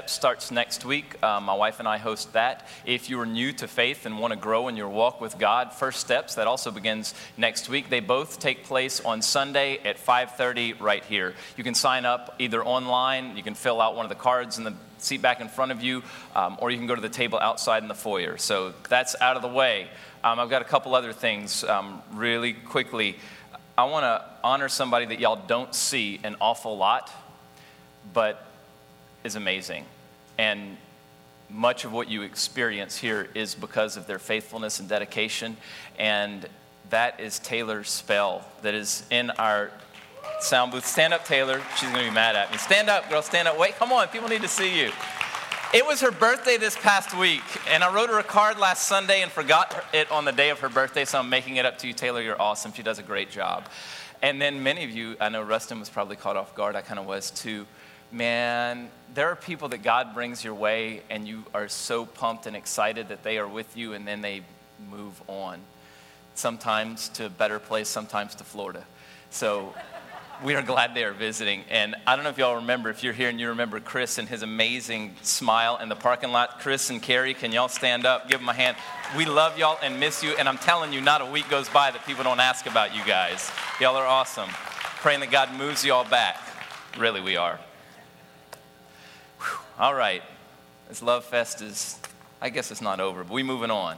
Steps starts next week. My wife and I host that. If you are new to faith and want to grow in your walk with God, First Steps, that also begins next week. They both take place on Sunday at 5:30 right here. You can sign up either online, you can fill out one of the cards in the seat back in front of you, or you can go to the table outside in the foyer. So that's out of the way. I've got a couple other things really quickly. I want to honor somebody that y'all don't see an awful lot, but is amazing. And much of what you experience here is because of their faithfulness and dedication. And that is Taylor Spell, that is in our sound booth. Stand up, Taylor. She's going to be mad at me. Stand up, girl. Stand up. Wait, come on. People need to see you. It was her birthday this past week, and I wrote her a card last Sunday and forgot it on the day of her birthday, so I'm making it up to you. Taylor, you're awesome. She does a great job. And then many of you, I know Rustin was probably caught off guard. I kind of was too. Man, there are people that God brings your way, and you are so pumped and excited that they are with you, and then they move on. Sometimes to a better place, sometimes to Florida. So we are glad they are visiting. And I don't know if y'all remember, if you're here and you remember Chris and his amazing smile in the parking lot. Chris and Carrie, can y'all stand up? Give them a hand. We love y'all and miss you. And I'm telling you, not a week goes by that people don't ask about you guys. Y'all are awesome. Praying that God moves y'all back. Really, we are. Whew. All right. This Love Fest is, I guess it's not over, but we're moving on.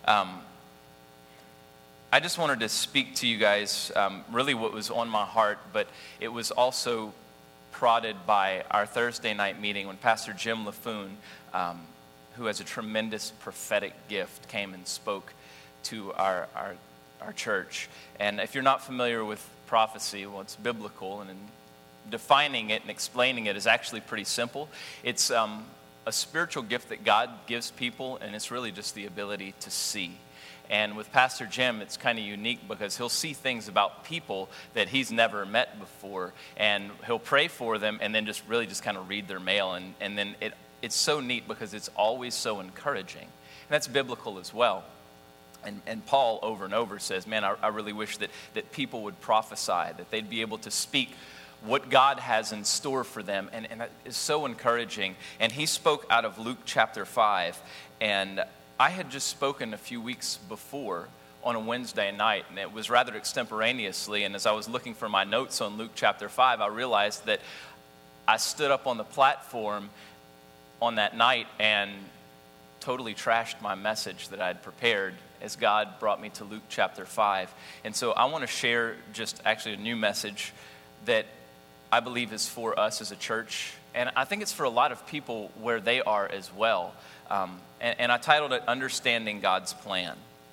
I just wanted to speak to you guys really what was on my heart, but it was also prodded by our Thursday night meeting when Pastor Jim LaFoon, who has a tremendous prophetic gift, came and spoke to our church. And if you're not familiar with prophecy, well, it's biblical, and defining it and explaining it is actually pretty simple. It's a spiritual gift that God gives people, and it's really just the ability to see. And with Pastor Jim, it's kind of unique because he'll see things about people that he's never met before, and he'll pray for them and then just kind of read their mail. And then it's so neat because it's always so encouraging. And that's biblical as well. And Paul over and over says, man, I really wish that people would prophesy, that they'd be able to speak what God has in store for them. And that is so encouraging. And he spoke out of Luke chapter 5, and I had just spoken a few weeks before on a Wednesday night, and it was rather extemporaneously. And as I was looking for my notes on Luke chapter 5, I realized that I stood up on the platform on that night and totally trashed my message that I had prepared as God brought me to Luke chapter 5. And so I want to share just actually a new message that I believe is for us as a church. And I think it's for a lot of people where they are as well. And I titled it, Understanding God's Plan.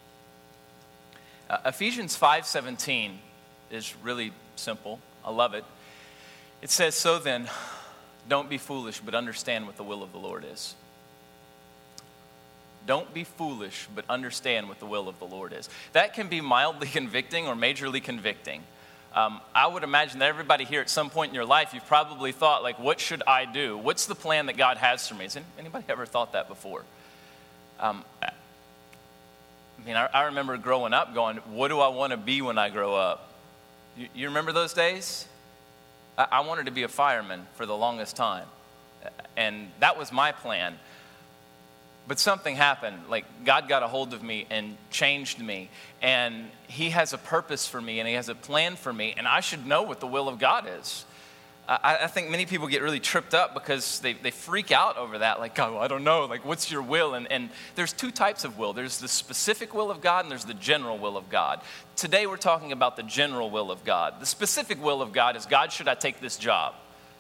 Ephesians 5:17 is really simple. I love it. It says, so then, don't be foolish, but understand what the will of the Lord is. Don't be foolish, but understand what the will of the Lord is. That can be mildly convicting or majorly convicting. I would imagine that everybody here at some point in your life, you've probably thought, like, what should I do? What's the plan that God has for me? Has anybody ever thought that before? I remember growing up going, what do I want to be when I grow up? You remember those days? I wanted to be a fireman for the longest time. And that was my plan. But something happened, like God got a hold of me and changed me, and he has a purpose for me, and he has a plan for me, and I should know what the will of God is. I think many people get really tripped up because they freak out over that, like, oh, I don't know, like, what's your will? And there's two types of will. There's the specific will of God, and there's the general will of God. Today we're talking about the general will of God. The specific will of God is, God, should I take this job?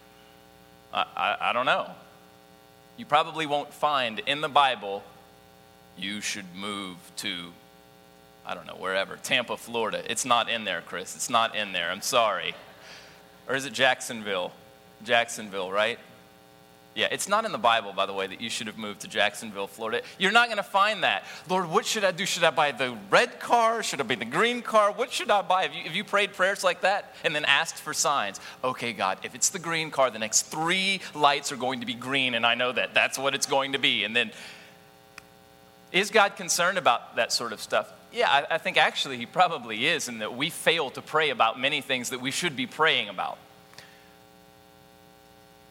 I don't know. You probably won't find in the Bible, you should move to, I don't know, wherever, Tampa, Florida. It's not in there, Chris. It's not in there. I'm sorry. Or is it Jacksonville? Jacksonville, right? Yeah, it's not in the Bible, by the way, that you should have moved to Jacksonville, Florida. You're not going to find that. Lord, what should I do? Should I buy the red car? Should I buy the green car? What should I buy? Have you prayed prayers like that and then asked for signs? Okay, God, if it's the green car, the next 3 lights are going to be green, and I know that. That's what it's going to be. And then, is God concerned about that sort of stuff? Yeah, I think actually he probably is, and that we fail to pray about many things that we should be praying about.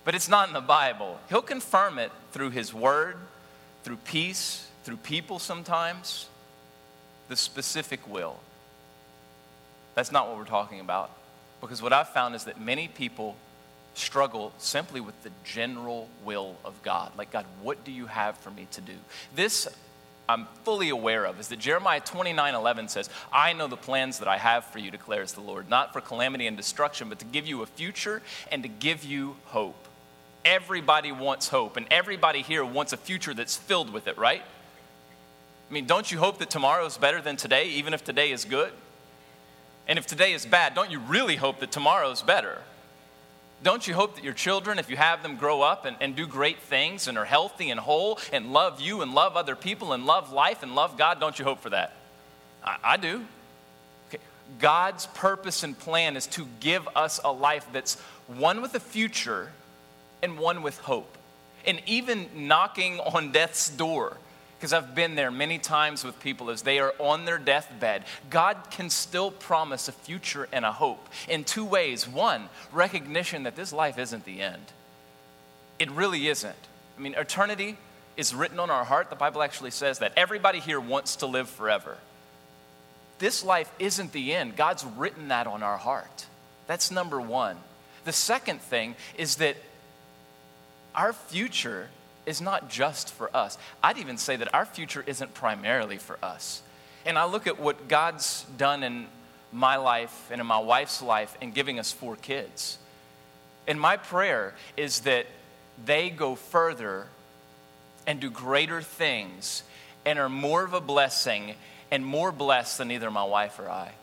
but it's not in the Bible. He'll confirm it through his word, through peace, through people sometimes. The specific will. That's not what we're talking about. Because what I've found is that many people struggle simply with the general will of God. Like, God, what do you have for me to do? This I'm fully aware of is that Jeremiah 29:11 says, I know the plans that I have for you, declares the Lord, not for calamity and destruction, but to give you a future and to give you hope. Everybody wants hope, and everybody here wants a future that's filled with it, right? I mean, don't you hope that tomorrow is better than today, even if today is good? And if today is bad, don't you really hope that tomorrow is better? Don't you hope that your children, if you have them, grow up and do great things and are healthy and whole and love you and love other people and love life and love God? Don't you hope for that? I do. Okay. God's purpose and plan is to give us a life that's one with a future and one with hope. And even knocking on death's door, because I've been there many times with people as they are on their deathbed. God can still promise a future and a hope in two ways. One, recognition that this life isn't the end. It really isn't. I mean, eternity is written on our heart. The Bible actually says that everybody here wants to live forever. This life isn't the end. God's written that on our heart. That's number one. The second thing is that our future is not just for us. I'd even say that our future isn't primarily for us. And I look at what God's done in my life and in my wife's life in giving us 4 kids. And my prayer is that they go further and do greater things and are more of a blessing and more blessed than either my wife or I.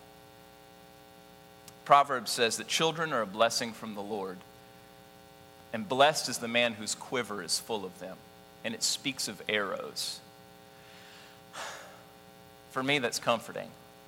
Proverbs says that children are a blessing from the Lord. And blessed is the man whose quiver is full of them. And it speaks of arrows. For me, that's comforting.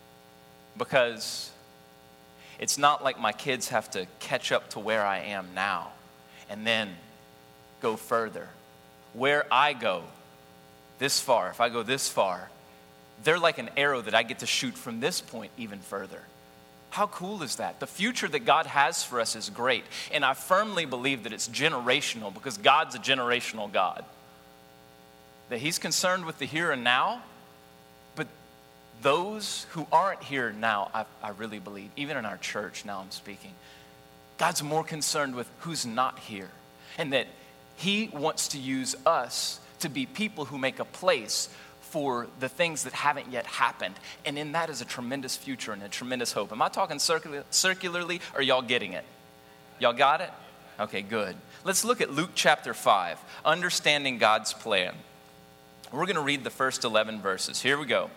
Because it's not like my kids have to catch up to where I am now and then go further. Where I go this far, if I go this far, they're like an arrow that I get to shoot from this point even further. How cool is that? The future that God has for us is great. And I firmly believe that it's generational because God's a generational God. That he's concerned with the here and now, but those who aren't here now, I really believe, even in our church now I'm speaking, God's more concerned with who's not here. And that he wants to use us to be people who make a place for the things that haven't yet happened. And in that is a tremendous future and a tremendous hope. Am I talking circularly or y'all getting it? Y'all got it? Okay, good. Let's look at Luke chapter 5, understanding God's plan. We're going to read the first 11 verses. Here we go.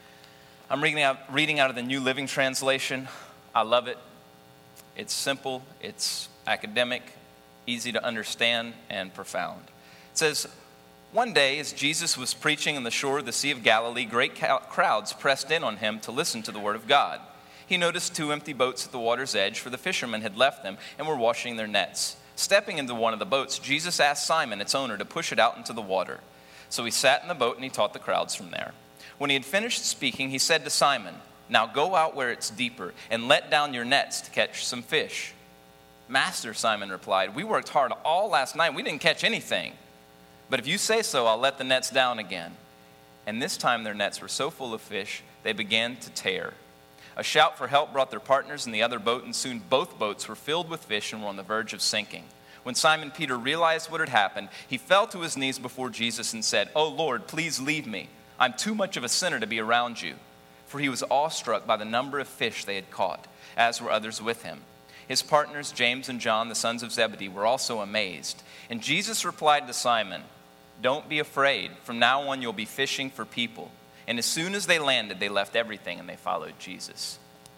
I'm reading out of the New Living Translation. I love it. It's simple, it's academic, easy to understand, and profound. It says, one day, as Jesus was preaching on the shore of the Sea of Galilee, great crowds pressed in on him to listen to the word of God. He noticed 2 empty boats at the water's edge, for the fishermen had left them and were washing their nets. Stepping into one of the boats, Jesus asked Simon, its owner, to push it out into the water. So he sat in the boat and he taught the crowds from there. When he had finished speaking, he said to Simon, now go out where it's deeper and let down your nets to catch some fish. Master, Simon replied, we worked hard all last night. We didn't catch anything. But if you say so, I'll let the nets down again. And this time their nets were so full of fish, they began to tear. A shout for help brought their partners in the other boat, and soon both boats were filled with fish and were on the verge of sinking. When Simon Peter realized what had happened, he fell to his knees before Jesus and said, "Oh Lord, please leave me. I'm too much of a sinner to be around you." For he was awestruck by the number of fish they had caught, as were others with him. His partners, James and John, the sons of Zebedee, were also amazed. And Jesus replied to Simon, "Don't be afraid. From now on you'll be fishing for people." And as soon as they landed, they left everything and they followed Jesus.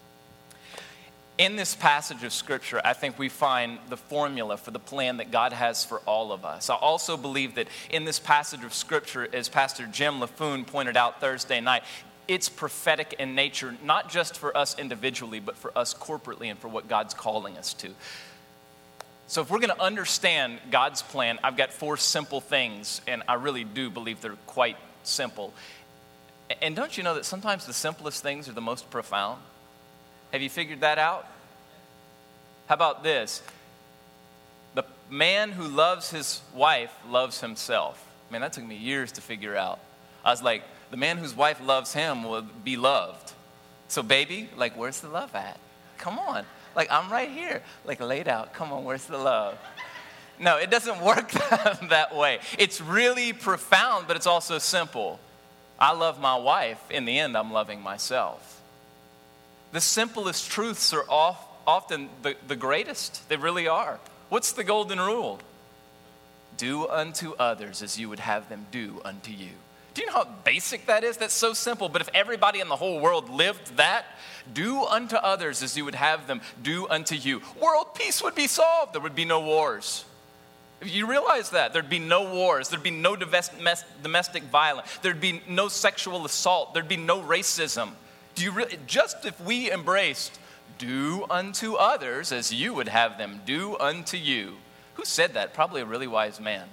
In this passage of Scripture, I think we find the formula for the plan that God has for all of us. I also believe that in this passage of Scripture, as Pastor Jim LaFoon pointed out Thursday night, it's prophetic in nature, not just for us individually, but for us corporately and for what God's calling us to. So if we're going to understand God's plan, I've got 4 simple things, and I really do believe they're quite simple. And don't you know that sometimes the simplest things are the most profound? Have you figured that out? How about this? The man who loves his wife loves himself. Man, that took me years to figure out. I was like, the man whose wife loves him will be loved. So baby, like, where's the love at? Come on. Like, I'm right here. Like, laid out. Come on, where's the love? No, it doesn't work that way. It's really profound, but it's also simple. I love my wife. In the end, I'm loving myself. The simplest truths are often the greatest. They really are. What's the golden rule? Do unto others as you would have them do unto you. Do you know how basic that is? That's so simple. But if everybody in the whole world lived that, do unto others as you would have them do unto you, world peace would be solved. There would be no wars. If you realize that, there'd be no wars. There'd be no domestic violence. There'd be no sexual assault. There'd be no racism. Just if we embraced, do unto others as you would have them do unto you. Who said that? Probably a really wise man.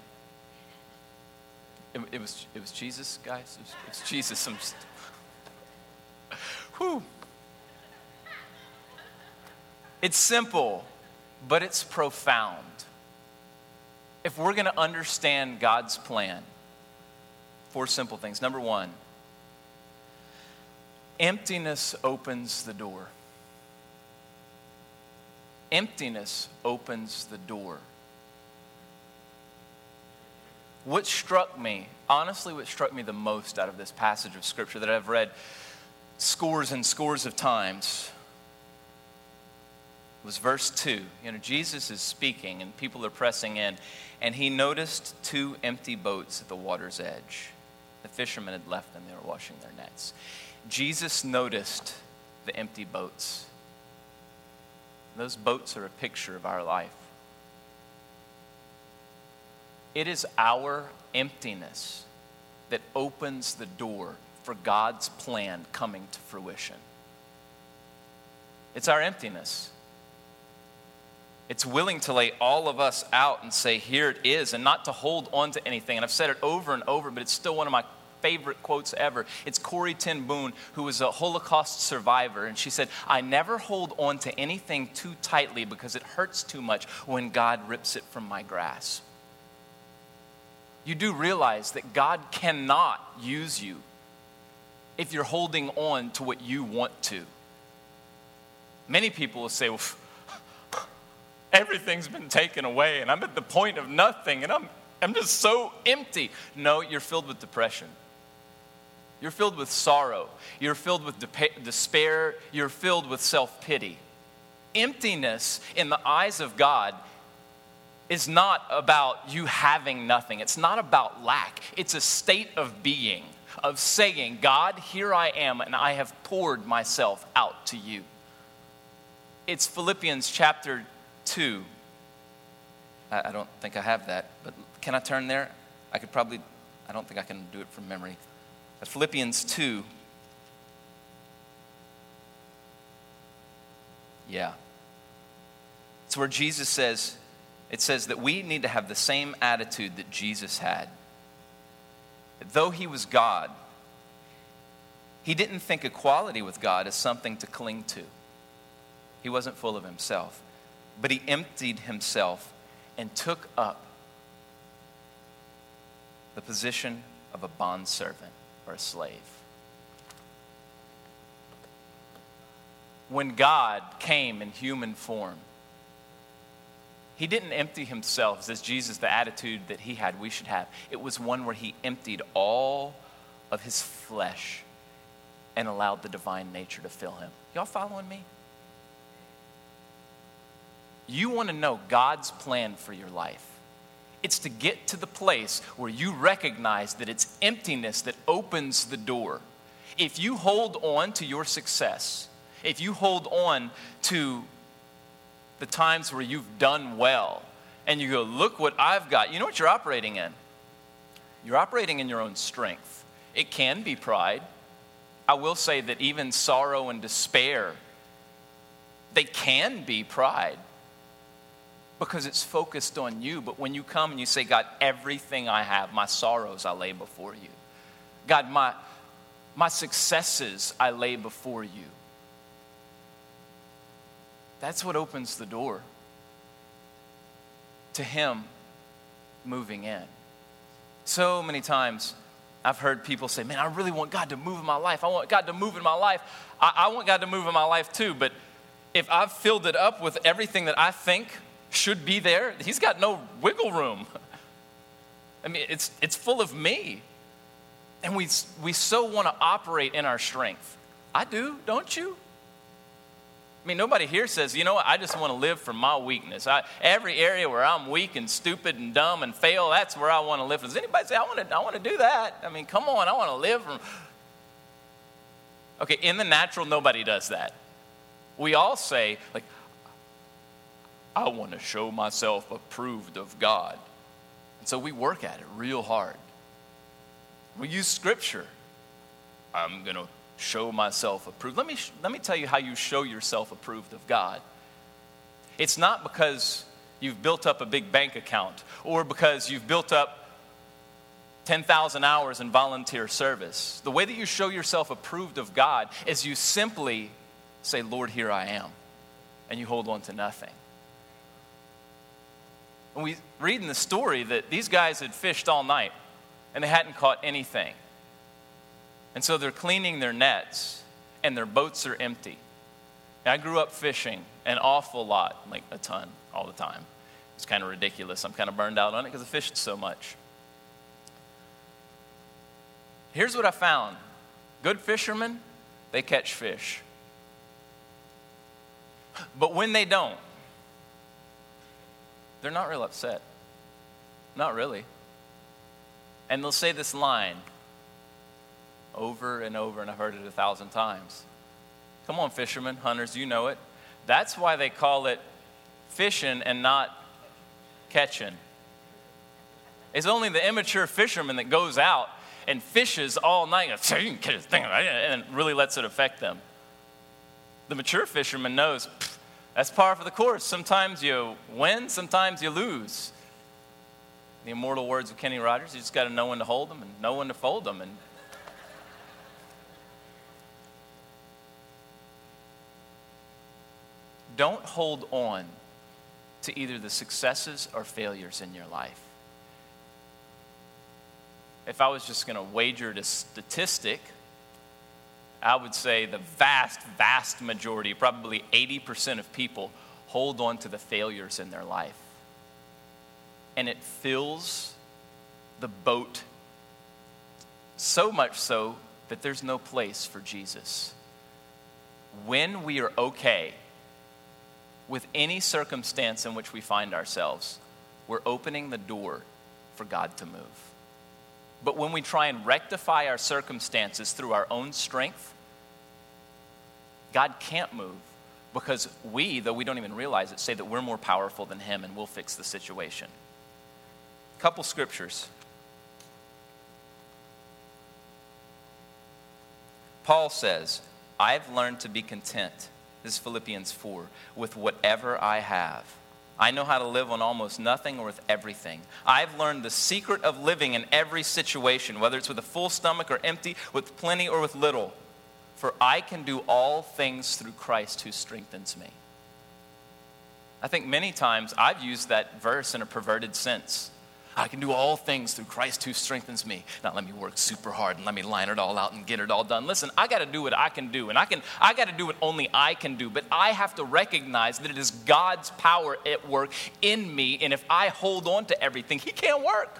It was Jesus, guys. It was Jesus. Whew. It's simple, but it's profound. If we're going to understand God's plan, 4 simple things. Number 1, emptiness opens the door. Emptiness opens the door. What struck me the most out of this passage of Scripture that I've read scores and scores of times was verse 2. Jesus is speaking and people are pressing in, and he noticed 2 empty boats at the water's edge. The fishermen had left them. They were washing their nets. Jesus noticed the empty boats. Those boats are a picture of our life. It is our emptiness that opens the door for God's plan coming to fruition. It's our emptiness. It's willing to lay all of us out and say, here it is, and not to hold on to anything. And I've said it over and over, but it's still one of my favorite quotes ever. It's Corrie ten Boom, who was a Holocaust survivor, and she said, I never hold on to anything too tightly because it hurts too much when God rips it from my grasp. You do realize that God cannot use you if you're holding on to what you want to. Many people will say, well, everything's been taken away and I'm at the point of nothing and I'm just so empty. No, you're filled with depression. You're filled with sorrow. You're filled with despair. You're filled with self-pity. Emptiness in the eyes of God is not about you having nothing. It's not about lack. It's a state of being, of saying, God, here I am, and I have poured myself out to you. It's Philippians chapter 2. I don't think I have that, but can I turn there? I don't think I can do it from memory. But Philippians 2. Yeah. It's where Jesus says, it says that we need to have the same attitude that Jesus had. That though he was God, he didn't think equality with God as something to cling to. He wasn't full of himself. But he emptied himself and took up the position of a bondservant or a slave. When God came in human form, he didn't empty himself, says Jesus, the attitude that he had, we should have. It was one where he emptied all of his flesh and allowed the divine nature to fill him. Y'all following me? You want to know God's plan for your life. It's to get to the place where you recognize that it's emptiness that opens the door. If you hold on to your success, if you hold on to the times where you've done well, and you go, look what I've got. You know what you're operating in? You're operating in your own strength. It can be pride. I will say that even sorrow and despair, they can be pride because it's focused on you. But when you come and you say, God, everything I have, my sorrows I lay before you. God, my successes I lay before you. That's what opens the door. to him moving in. So many times I've heard people say, man, I really want God to move in my life. I want God to move in my life. I want God to move in my life too, but if I've filled it up with everything that I think should be there, he's got no wiggle room. I mean, it's full of me. And we so want to operate in our strength. I do, don't you? I mean, nobody here says, you know what, I just want to live from my weakness. Every area where I'm weak and stupid and dumb and fail, that's where I want to live. Does anybody say, I want to do that? I mean, come on, I want to live from... Okay, in the natural, nobody does that. We all say, like, I want to show myself approved of God. And so we work at it real hard. We use scripture. I'm going to show myself approved. Let me tell you how you show yourself approved of God. It's not because you've built up a big bank account or because you've built up 10,000 hours in volunteer service. The way that you show yourself approved of God is you simply say, Lord, here I am. And you hold on to nothing. And we read in the story that these guys had fished all night and they hadn't caught anything. And so they're cleaning their nets and their boats are empty. And I grew up fishing an awful lot, like a ton, all the time. It's kind of ridiculous. I'm kind of burned out on it because I fished so much. Here's what I found. Good fishermen, they catch fish. But when they don't, they're not real upset. Not really. And they'll say this line over and over, and I've heard it 1,000 times. Come on, fishermen, hunters, you know it. That's why they call it fishing and not catching. It's only the immature fisherman that goes out and fishes all night and you can catch this thing, and really lets it affect them. The mature fisherman knows that's par for the course. Sometimes you win, sometimes you lose. The immortal words of Kenny Rogers, you just got to know when to hold them and know when to fold them. And don't hold on to either the successes or failures in your life. If I was just going to wager a statistic, I would say the vast majority, probably 80% of people, hold on to the failures in their life. And it fills the boat so much so that there's no place for Jesus. When we are okay with any circumstance in which we find ourselves, we're opening the door for God to move. But when we try and rectify our circumstances through our own strength, God can't move because we, though we don't even realize it, say that we're more powerful than him and we'll fix the situation. Couple scriptures. Paul says, I've learned to be content. This is Philippians 4, with whatever I have. I know how to live on almost nothing or with everything. I've learned the secret of living in every situation, whether it's with a full stomach or empty, with plenty or with little. For I can do all things through Christ who strengthens me. I think many times I've used that verse in a perverted sense. I can do all things through Christ who strengthens me. Now let me work super hard and let me line it all out and get it all done. Listen, I got to do what I can do, and I got to do what only I can do. But I have to recognize that it is God's power at work in me, and if I hold on to everything, he can't work.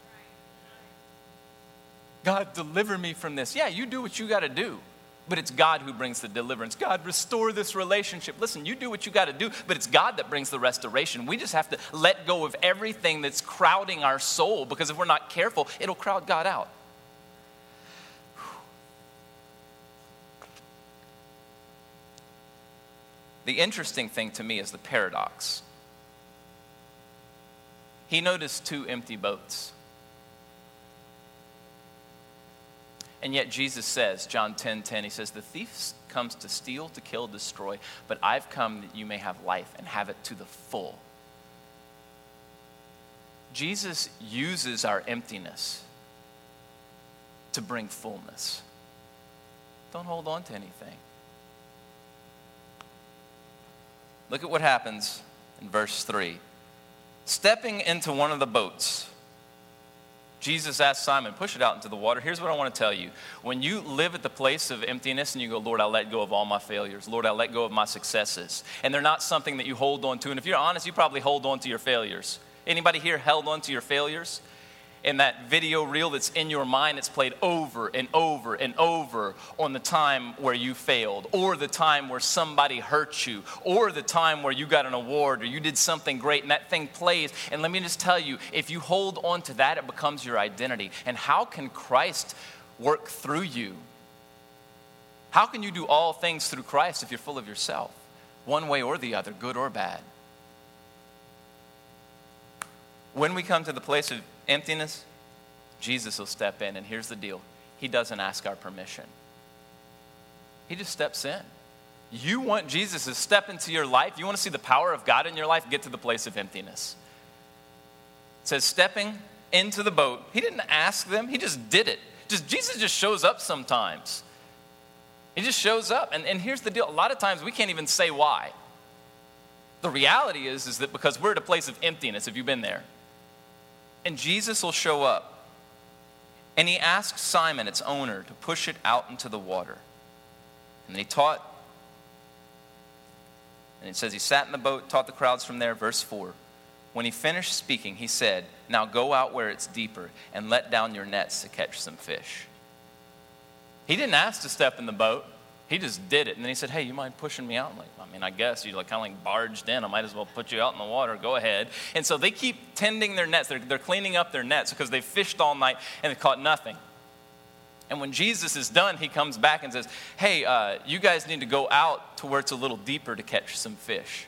God, deliver me from this. Yeah, you do what you got to do. But it's God who brings the deliverance. God, restore this relationship. Listen, you do what you got to do, but it's God that brings the restoration. We just have to let go of everything that's crowding our soul, because if we're not careful, it'll crowd God out. The interesting thing to me is the paradox. He noticed 2 empty boats. And yet Jesus says, John 10:10, he says, the thief comes to steal, to kill, destroy, but I've come that you may have life and have it to the full. Jesus uses our emptiness to bring fullness. Don't hold on to anything. Look at what happens in verse 3. Stepping into one of the boats, Jesus asked Simon, push it out into the water. Here's what I want to tell you. When you live at the place of emptiness and you go, Lord, I'll let go of all my failures. Lord, I'll let go of my successes. And they're not something that you hold on to. And if you're honest, you probably hold on to your failures. Anybody here held on to your failures? In that video reel that's in your mind, it's played over and over and over on the time where you failed, or the time where somebody hurt you, or the time where you got an award or you did something great, and that thing plays. And let me just tell you, if you hold on to that, it becomes your identity. And how can Christ work through you? How can you do all things through Christ if you're full of yourself? One way or the other, good or bad. When we come to the place of emptiness, Jesus will step in, and here's the deal. He doesn't ask our permission. He just steps in. You want Jesus to step into your life? You want to see the power of God in your life? Get to the place of emptiness. It says stepping into the boat. He didn't ask them. He just did it. Jesus just shows up sometimes. He just shows up. And here's the deal. A lot of times we can't even say why. The reality is that because we're at a place of emptiness, if you've been there. And Jesus will show up. And he asks Simon, its owner, to push it out into the water. And he taught. And it says he sat in the boat, taught the crowds from there. Verse 4. When he finished speaking, he said, now go out where it's deeper and let down your nets to catch some fish. He didn't ask to step in the boat. He just did it. And then he said, hey, you mind pushing me out? I'm like, I guess you kind of barged in. I might as well put you out in the water. Go ahead. And so they keep tending their nets. They're cleaning up their nets because they fished all night and they caught nothing. And when Jesus is done, he comes back and says, hey, you guys need to go out to where it's a little deeper to catch some fish.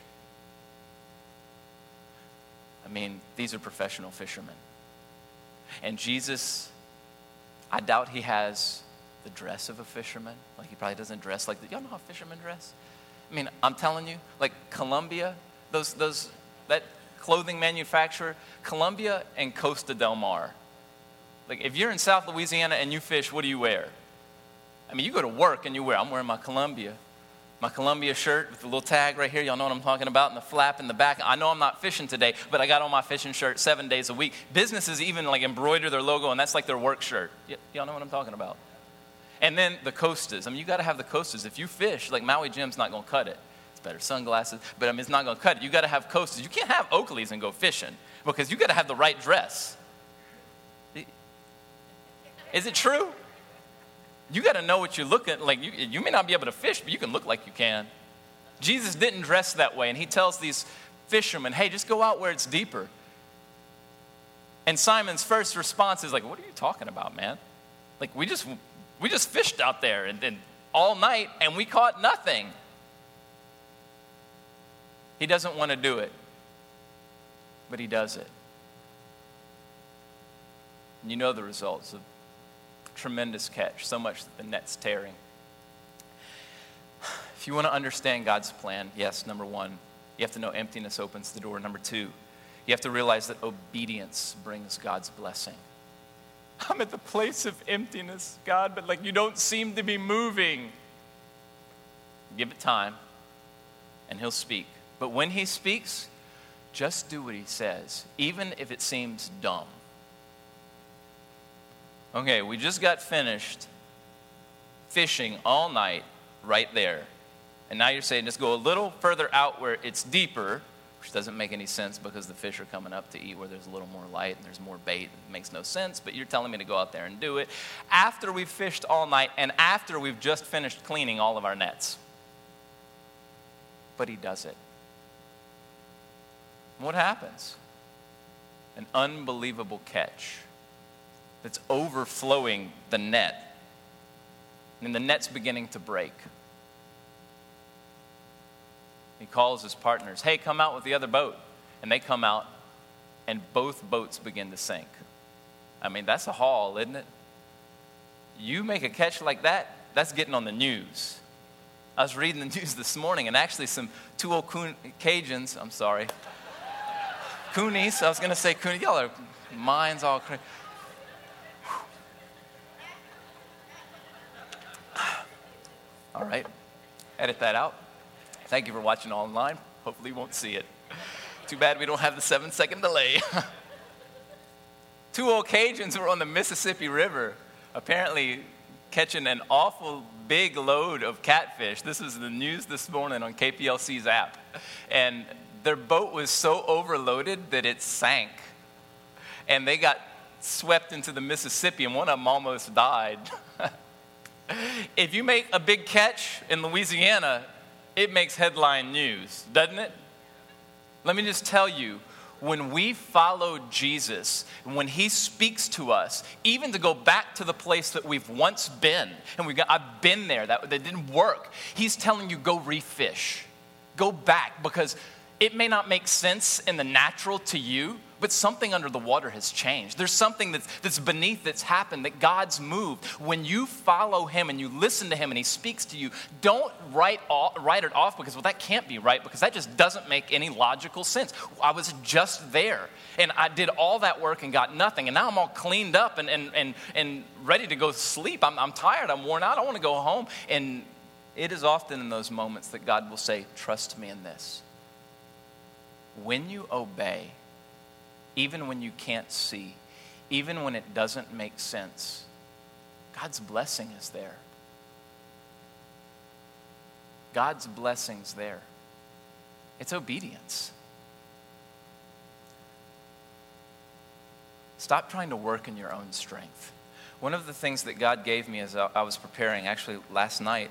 These are professional fishermen. And Jesus, I doubt he has the dress of a fisherman. Like he probably doesn't dress like y'all know how fishermen dress? I'm telling you, like Columbia, that clothing manufacturer, Columbia and Costa Del Mar. Like if you're in South Louisiana and you fish, what do you wear? You go to work and I'm wearing my Columbia shirt with the little tag right here. Y'all know what I'm talking about, and the flap in the back. I know I'm not fishing today, but I got on my fishing shirt 7 days a week. Businesses even like embroider their logo, and that's like their work shirt. Y'all know what I'm talking about. And then the Costas. You got to have the Costas. If you fish, like Maui Jim's not going to cut it. It's better sunglasses, but it's not going to cut it. You got to have Costas. You can't have Oakleys and go fishing because you got to have the right dress. Is it true? You got to know what you're looking like. You may not be able to fish, but you can look like you can. Jesus didn't dress that way, and he tells these fishermen, hey, just go out where it's deeper. And Simon's first response is like, what are you talking about, man? Like, we just fished out there and all night, and we caught nothing. He doesn't want to do it, but he does it. And you know the results of tremendous catch, so much that the net's tearing. If you want to understand God's plan, yes, number one, you have to know emptiness opens the door. Number two, you have to realize that obedience brings God's blessing. I'm at the place of emptiness, God, but you don't seem to be moving. Give it time, and he'll speak. But when he speaks, just do what he says, even if it seems dumb. Okay, we just got finished fishing all night right there. And now you're saying just go a little further out where it's deeper, which doesn't make any sense because the fish are coming up to eat where there's a little more light and there's more bait. It makes no sense, but you're telling me to go out there and do it after we've fished all night and after we've just finished cleaning all of our nets. But he does it. What happens? An unbelievable catch that's overflowing the net. And the net's beginning to break. He calls his partners, hey, come out with the other boat. And they come out, and both boats begin to sink. That's a haul, isn't it? You make a catch like that, that's getting on the news. I was reading the news this morning, and actually two old Cajuns, I'm sorry. Coonies, I was going to say Coonies. Y'all are minds all crazy. All right, edit that out. Thank you for watching online. Hopefully you won't see it. Too bad we don't have the 7-second delay. Two old Cajuns were on the Mississippi River, apparently catching an awful big load of catfish. This was the news this morning on KPLC's app. And their boat was so overloaded that it sank. And they got swept into the Mississippi, and one of them almost died. If you make a big catch in Louisiana, it makes headline news, doesn't it? Let me just tell you, when we follow Jesus, when he speaks to us, even to go back to the place that we've once been, and I've been there, that didn't work. He's telling you, go refish. Go back, because it may not make sense in the natural to you, but something under the water has changed. There's something that's beneath that's happened, that God's moved. When you follow him and you listen to him and he speaks to you, don't write it off because, well, that can't be right, because that just doesn't make any logical sense. I was just there, and I did all that work and got nothing, and now I'm all cleaned up and ready to go sleep. I'm tired. I'm worn out. I want to go home. And it is often in those moments that God will say, trust me in this. When you obey, even when you can't see, even when it doesn't make sense, God's blessing is there. God's blessing's there. It's obedience. Stop trying to work in your own strength. One of the things that God gave me as I was preparing, actually last night,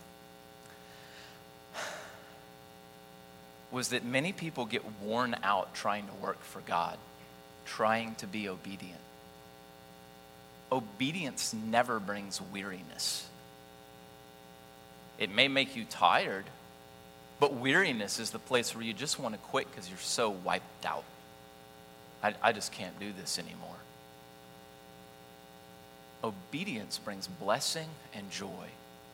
was that many people get worn out trying to work for God, trying to be obedient. Obedience never brings weariness. It may make you tired, but weariness is the place where you just want to quit because you're so wiped out. I just can't do this anymore. Obedience brings blessing and joy.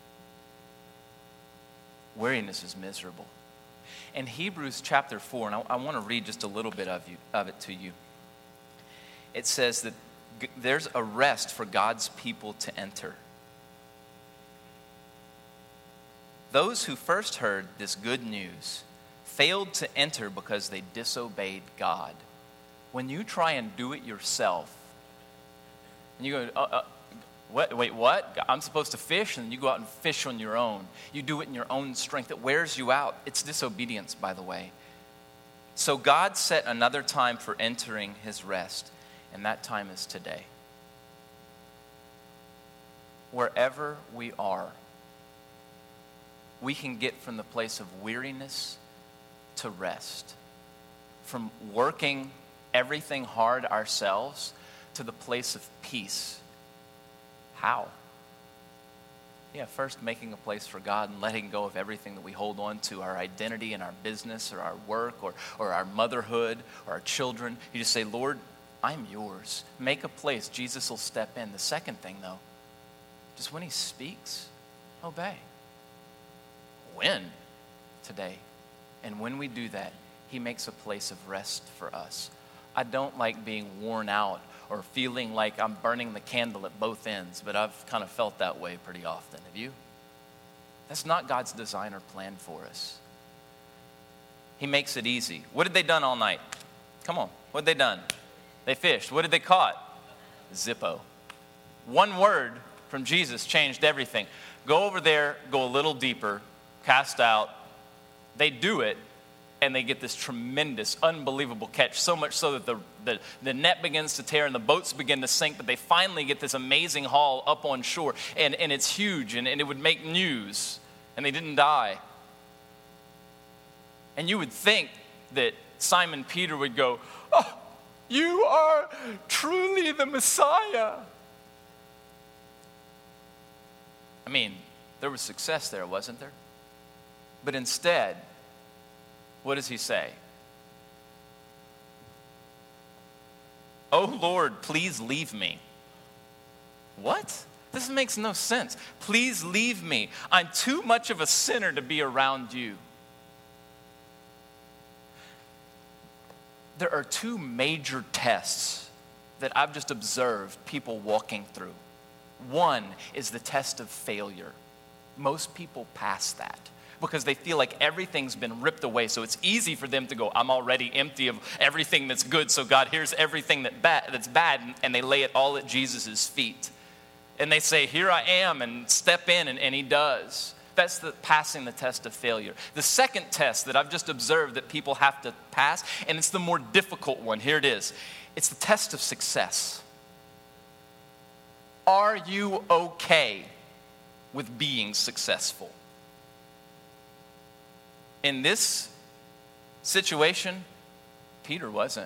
Weariness is miserable. In Hebrews chapter 4, and I want to read just a little bit of it to you. It says that there's a rest for God's people to enter. Those who first heard this good news failed to enter because they disobeyed God. When you try and do it yourself, and you go, wait, what? I'm supposed to fish, and you go out and fish on your own. You do it in your own strength. It wears you out. It's disobedience, by the way. So God set another time for entering his rest, and that time is today. Wherever we are, we can get from the place of weariness to rest. From working everything hard ourselves to the place of peace. How? Yeah, first making a place for God and letting go of everything that we hold on to, our identity and our business or our work or our motherhood or our children. You just say, Lord, I'm yours. Make a place. Jesus will step in. The second thing, though, just when he speaks, obey. When? Today. And when we do that, he makes a place of rest for us. I don't like being worn out or feeling like I'm burning the candle at both ends, but I've kind of felt that way pretty often. Have you? That's not God's design or plan for us. He makes it easy. What had they done all night? Come on. What had they done? They fished. What had they caught? Zippo. One word from Jesus changed everything. Go over there, go a little deeper, cast out. They do it, and they get this tremendous, unbelievable catch, so much so that the net begins to tear and the boats begin to sink, but they finally get this amazing haul up on shore, and it's huge, and it would make news, and they didn't die. And you would think that Simon Peter would go, oh, you are truly the Messiah. I mean, there was success there, wasn't there? But instead, what does he say? Oh Lord, please leave me. What? This makes no sense. Please leave me. I'm too much of a sinner to be around you. There are two major tests that I've just observed people walking through. One is the test of failure. Most people pass that. because they feel like everything's been ripped away. So it's easy for them to go, I'm already empty of everything that's good, so God, here's everything that's bad, and they lay it all at Jesus' feet. And they say, here I am, and step in, and he does. That's passing the test of failure. The second test that I've just observed that people have to pass, and it's the more difficult one. Here it is. It's the test of success. Are you okay with being successful? In this situation, Peter wasn't.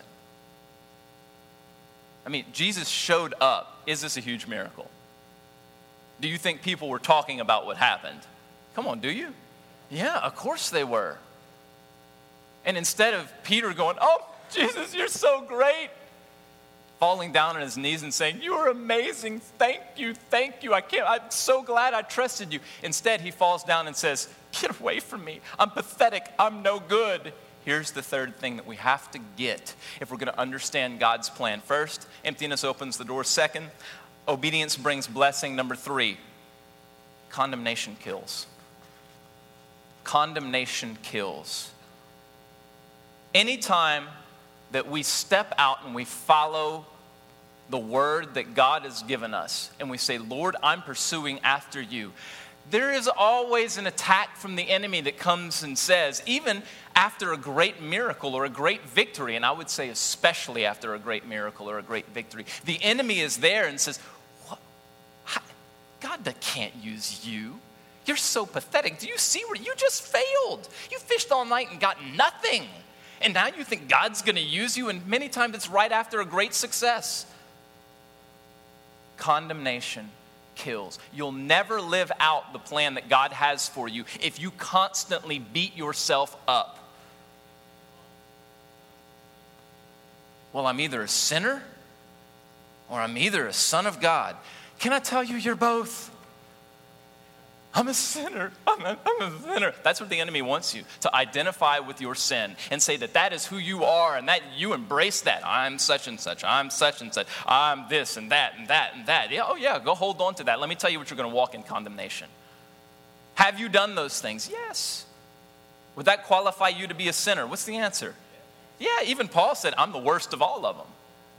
I mean, Jesus showed up. Is this a huge miracle? Do you think people were talking about what happened? Come on, do you? Yeah, of course they were. And instead of Peter going, oh, Jesus, you're so great, falling down on his knees and saying, you are amazing, thank you, I'm so glad I trusted you. Instead, he falls down and says, get away from me, I'm pathetic, I'm no good. Here's the third thing that we have to get if we're going to understand God's plan. First, emptiness opens the door. Second, obedience brings blessing. Number 3, condemnation kills. Condemnation kills. Anytime that we step out and we follow the word that God has given us, and we say, Lord, I'm pursuing after you, there is always an attack from the enemy that comes and says, even after a great miracle or a great victory, and I would say especially after a great miracle or a great victory, the enemy is there and says, what? God can't use you. You're so pathetic. Do you see where you just failed? You fished all night and got nothing. And now you think God's going to use you, and many times it's right after a great success. Condemnation kills. You'll never live out the plan that God has for you if you constantly beat yourself up. Well, I'm either a sinner or I'm either a son of God. Can I tell you, you're both? I'm a sinner. I'm a sinner. That's what the enemy wants you, to identify with your sin and say that is who you are and that you embrace that. I'm such and such. I'm such and such. I'm this and that and that and that. Yeah, oh yeah, go hold on to that. Let me tell you what you're going to walk in condemnation. Have you done those things? Yes. Would that qualify you to be a sinner? What's the answer? Yeah, even Paul said, I'm the worst of all of them.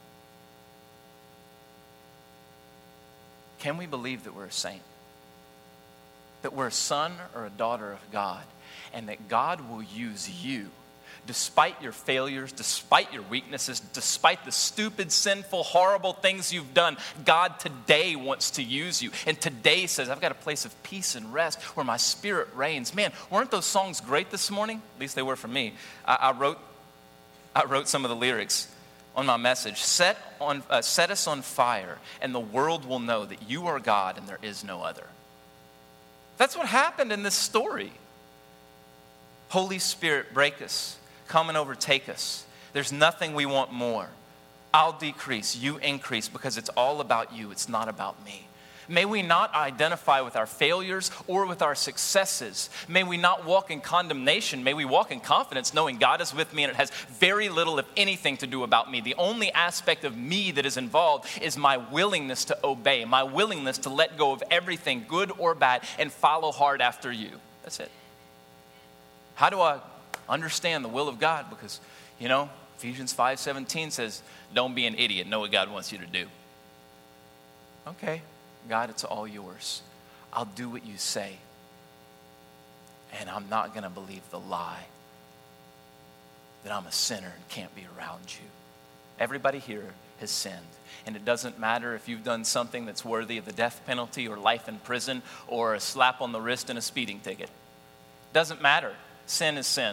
Can we believe that we're a saint? That we're a son or a daughter of God, and that God will use you despite your failures, despite your weaknesses, despite the stupid, sinful, horrible things you've done. God today wants to use you, and today says, I've got a place of peace and rest where my spirit reigns. Man, weren't those songs great this morning? At least they were for me. I wrote some of the lyrics on my message. Set us on fire, and the world will know that you are God and there is no other. That's what happened in this story. Holy Spirit, break us. Come and overtake us. There's nothing we want more. I'll decrease, you increase, because it's all about you. It's not about me. May we not identify with our failures or with our successes. May we not walk in condemnation. May we walk in confidence, knowing God is with me and it has very little, if anything, to do about me. The only aspect of me that is involved is my willingness to obey, my willingness to let go of everything, good or bad, and follow hard after you. That's it. How do I understand the will of God? Because, Ephesians 5:17 says, don't be an idiot. Know what God wants you to do. Okay. God, it's all yours. I'll do what you say. And I'm not going to believe the lie that I'm a sinner and can't be around you. Everybody here has sinned. And it doesn't matter if you've done something that's worthy of the death penalty or life in prison or a slap on the wrist and a speeding ticket. Doesn't matter. Sin is sin.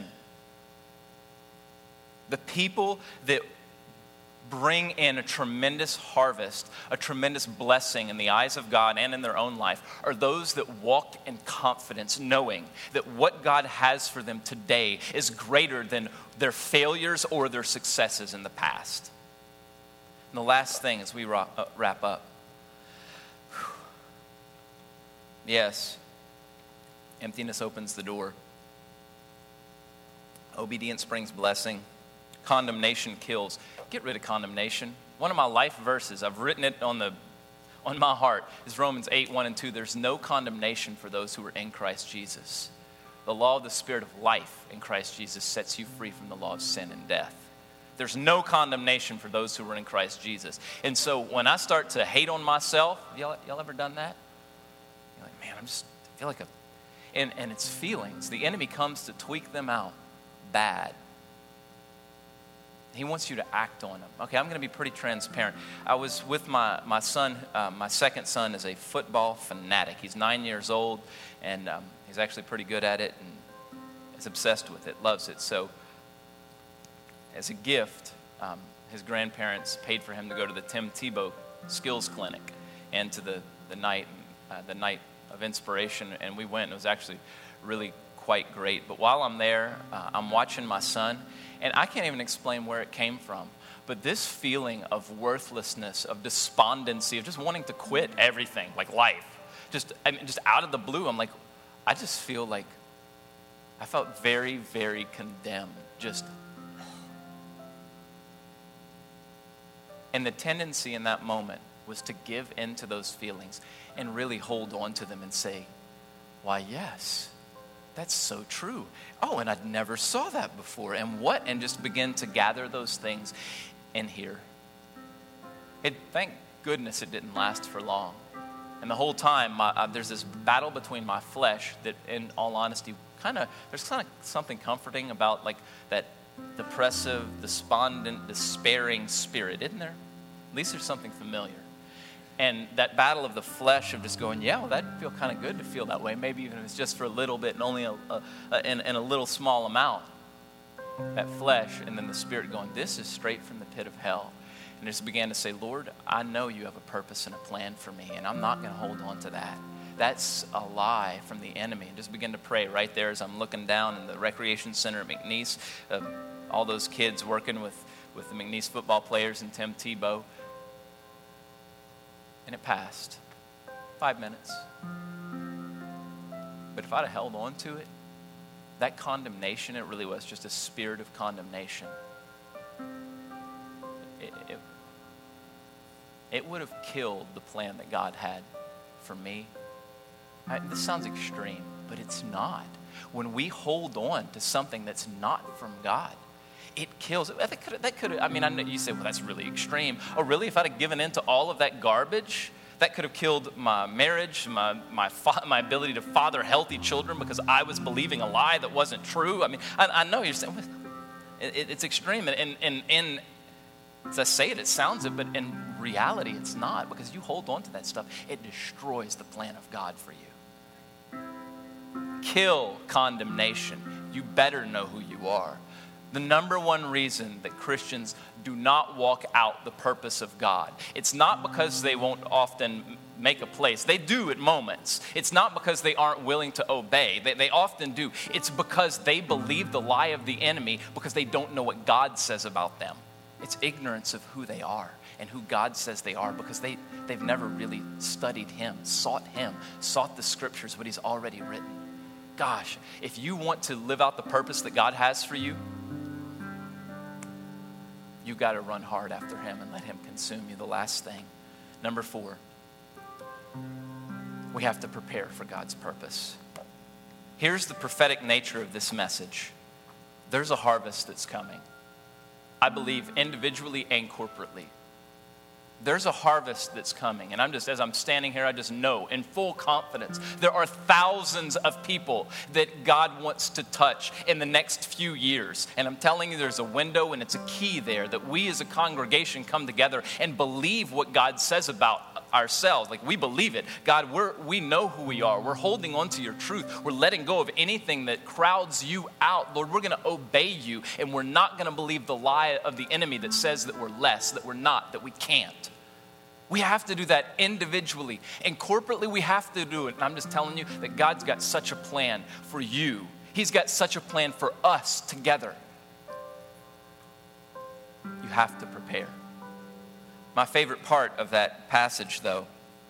The people that bring in a tremendous harvest, a tremendous blessing in the eyes of God and in their own life, are those that walk in confidence, knowing that what God has for them today is greater than their failures or their successes in the past. And the last thing as we wrap up. Yes, emptiness opens the door. Obedience brings blessing. Condemnation kills. Get rid of condemnation. One of my life verses, I've written it on my heart, is Romans 8:1 and 2. There's no condemnation for those who are in Christ Jesus. The law of the Spirit of life in Christ Jesus sets you free from the law of sin and death. There's no condemnation for those who are in Christ Jesus. And so when I start to hate on myself, y'all ever done that? You're like, man, I feel like and it's feelings. The enemy comes to tweak them out bad. He wants you to act on them. Okay, I'm going to be pretty transparent. I was with my son. My second son is a football fanatic. He's 9 years old, and he's actually pretty good at it, and is obsessed with it, loves it. So as a gift, his grandparents paid for him to go to the Tim Tebow Skills Clinic and to the night of inspiration, and we went. It was actually really quite great. But while I'm there, I'm watching my son, and I can't even explain where it came from. But this feeling of worthlessness, of despondency, of just wanting to quit everything, like life, just out of the blue, I'm like, I just feel like I felt very, very condemned. And the tendency in that moment was to give in to those feelings and really hold on to them and say, why, yes, that's so true. Oh, and I'd never saw that before. And what? And just begin to gather those things in here. Thank goodness it didn't last for long. And the whole time, there's this battle between my flesh that, in all honesty, there's kind of something comforting about like that depressive, despondent, despairing spirit, isn't there? At least there's something familiar. And that battle of the flesh of just going, yeah, well, that'd feel kind of good to feel that way. Maybe even if it's just for a little bit and only in a little small amount. That flesh, and then the spirit going, this is straight from the pit of hell. And just began to say, Lord, I know you have a purpose and a plan for me, and I'm not going to hold on to that. That's a lie from the enemy. And just begin to pray right there as I'm looking down in the recreation center at McNeese. All those kids working with the McNeese football players and Tim Tebow. And it passed. 5 minutes. But if I'd have held on to it, that condemnation, it really was just a spirit of condemnation. It would have killed the plan that God had for me. This sounds extreme, but it's not. When we hold on to something that's not from God, it kills. That could. I know you say, well, that's really extreme. Oh, really? If I'd have given in to all of that garbage, that could have killed my marriage, my ability to father healthy children because I was believing a lie that wasn't true. I know you're saying it's extreme, and as I say it, it sounds it, but in reality, it's not, because you hold on to that stuff, it destroys the plan of God for you. Kill condemnation. You better know who you are. The number one reason that Christians do not walk out the purpose of God, it's not because they won't often make a place. They do at moments. It's not because they aren't willing to obey. They often do. It's because they believe the lie of the enemy because they don't know what God says about them. It's ignorance of who they are and who God says they are because they've never really studied Him, sought the Scriptures, what He's already written. Gosh, if you want to live out the purpose that God has for you, you got to run hard after Him and let Him consume you. The last thing, number 4, we have to prepare for God's purpose. Here's the prophetic nature of this message. There's a harvest that's coming. I believe individually and corporately. There's a harvest that's coming. And as I'm standing here, I just know in full confidence, there are thousands of people that God wants to touch in the next few years. And I'm telling you, there's a window and it's a key there that we as a congregation come together and believe what God says about ourselves. Like, we believe it. God, we know who we are. We're holding on to your truth. We're letting go of anything that crowds you out. Lord, we're going to obey you, and we're not going to believe the lie of the enemy that says that we're less, that we're not, that we can't. We have to do that individually, and corporately we have to do it. And I'm just telling you that God's got such a plan for you. He's got such a plan for us together. You have to prepare. My favorite part of that passage, though,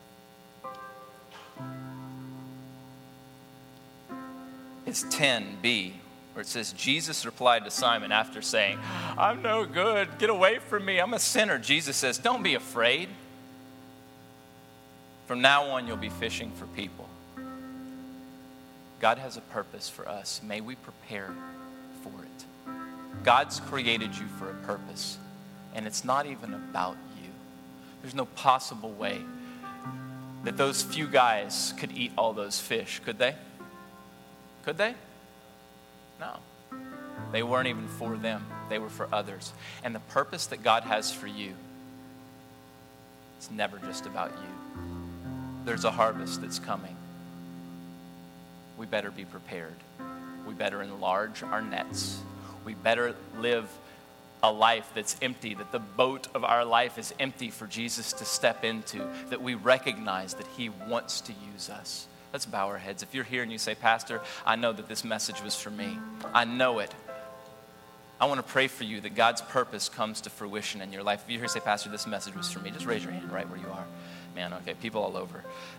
is 10b, where it says, Jesus replied to Simon after saying, I'm no good. Get away from me. I'm a sinner. Jesus says, don't be afraid. From now on, you'll be fishing for people. God has a purpose for us. May we prepare for it. God's created you for a purpose, and it's not even about you. There's no possible way that those few guys could eat all those fish, could they? Could they? No. They weren't even for them. They were for others. And the purpose that God has for you, it's never just about you. There's a harvest that's coming. We better be prepared. We better enlarge our nets. We better live a life that's empty, that the boat of our life is empty for Jesus to step into, that we recognize that he wants to use us. Let's bow our heads. If you're here and you say, Pastor, I know that this message was for me. I know it. I want to pray for you that God's purpose comes to fruition in your life. If you're here and say, Pastor, this message was for me, just raise your hand right where you are. Man, okay, people all over.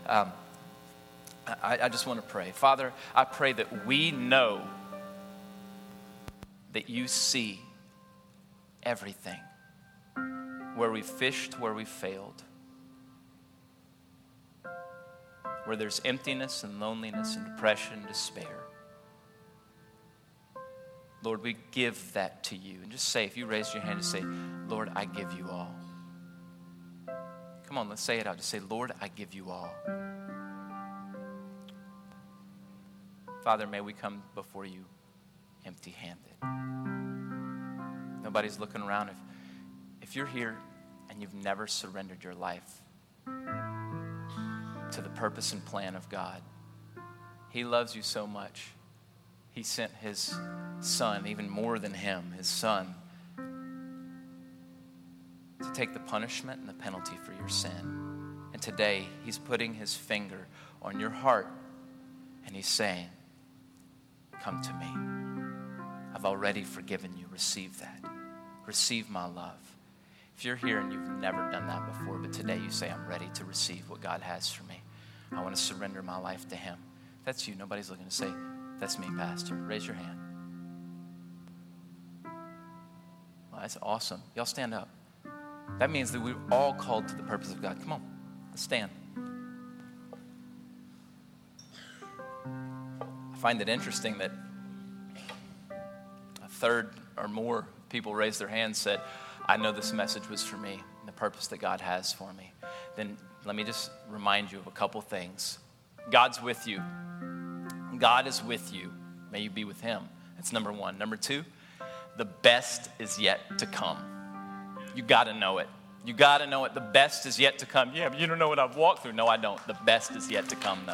I just want to pray. Father, I pray that we know that you see everything. Where we fished, where we failed. Where there's emptiness and loneliness and depression and despair. Lord, we give that to you. And just say, if you raise your hand, just say, Lord, I give you all. Come on, let's say it out. Just say, Lord, I give you all. Father, may we come before you empty-handed. Nobody's looking around. If you're here and you've never surrendered your life to the purpose and plan of God, he loves you so much. He sent his son, even more than him, his son, to take the punishment and the penalty for your sin. And today, he's putting his finger on your heart and he's saying, come to me. I've already forgiven you. Receive that. Receive my love. If you're here and you've never done that before, but today you say, I'm ready to receive what God has for me. I want to surrender my life to him. If that's you, nobody's looking to say, that's me, Pastor. Raise your hand. Well, that's awesome. Y'all stand up. That means that we're all called to the purpose of God. Come on, let's stand. I find it interesting that a third or more people raised their hands, said, I know this message was for me and the purpose that God has for me. Then let me just remind you of a couple things. God's with you. God is with you. May you be with him. That's number one. Number two, the best is yet to come. You got to know it. You got to know it. The best is yet to come. Yeah, but you don't know what I've walked through. No, I don't. The best is yet to come, though.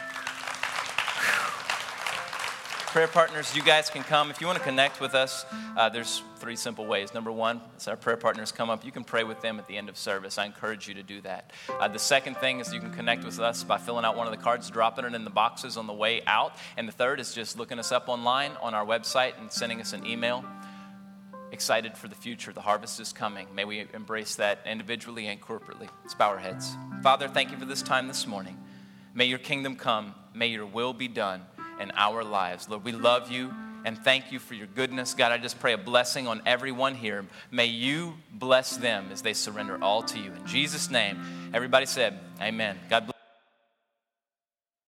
Prayer partners, you guys can come. If you want to connect with us, there's 3 simple ways. Number one, as our prayer partners come up, you can pray with them at the end of service. I encourage you to do that. The second thing is you can connect with us by filling out one of the cards, dropping it in the boxes on the way out. And the third is just looking us up online on our website and sending us an email. Excited for the future. The harvest is coming. May we embrace that individually and corporately. Let's bow our heads. Father, thank you for this time this morning. May your kingdom come. May your will be done in our lives. Lord, we love you and thank you for your goodness. God, I just pray a blessing on everyone here. May you bless them as they surrender all to you. In Jesus' name, everybody said, amen. God bless.